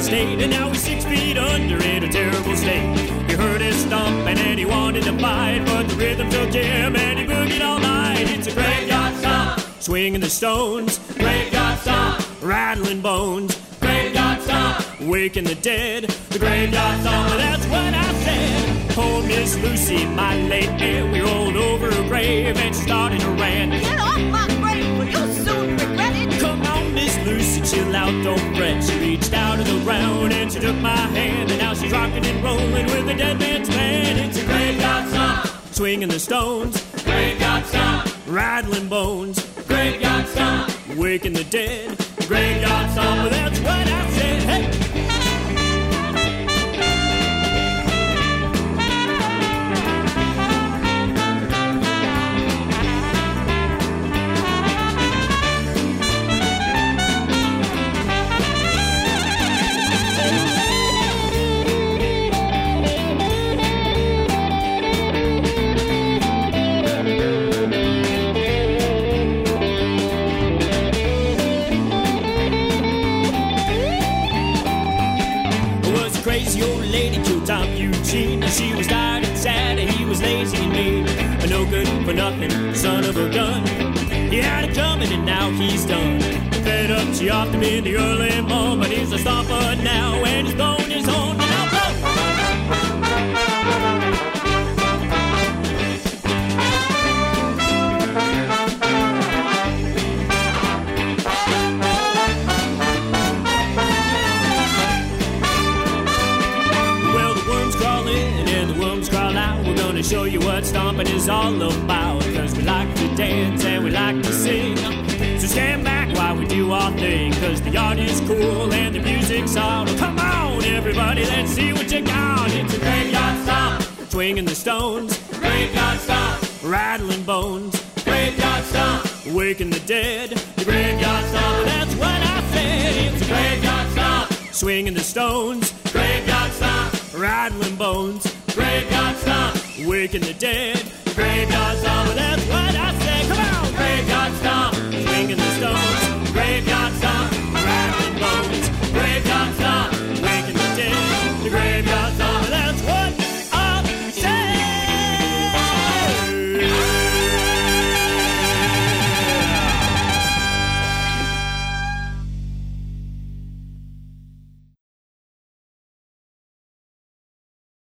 state, and now he's 6 feet under in a terrible state. He heard his stomping and he wanted to fight, but the rhythm took him and he boogied all night. It's a graveyard stomp, swinging the stones, graveyard stomp, rattling bones, graveyard stomp, waking the dead, the graveyard stomp. That's what I said. Oh, Miss Lucy, my late aunt, we rolled over her grave and she started to rant. Get off my grave, or you'll soon regret it. Come on, Miss Lucy, chill out, don't fret. She reached out of the ground and she took my hand, and now she's rocking and rolling with the dead man's band. It's a graveyard stomp, swinging the stones, graveyard stomp, rattling bones, graveyard stomp, waking the dead, graveyard stomp. That's what I said. Hey! Crazy old lady killed Tom Eugene. She was tired and sad, and he was lazy and mean. A no good for nothing son of a gun. He had it coming and now he's done. Fed up, she offed him in the early morning, but he's a stomper now, and his bone is on the now. Show you what stomping is all about, cause we like to dance and we like to sing. So stand back while we do our thing, cause the art is cool and the music's on. Oh, come on everybody, let's see what you got. It's a graveyard stomp, swinging the stones, graveyard stomp, rattling bones, graveyard stomp, waking the dead, the graveyard stomp. That's what I said. It's a graveyard stomp, swinging the stones, graveyard stomp, rattling bones, graveyard stomp, waking the dead, graveyard stomp. That's what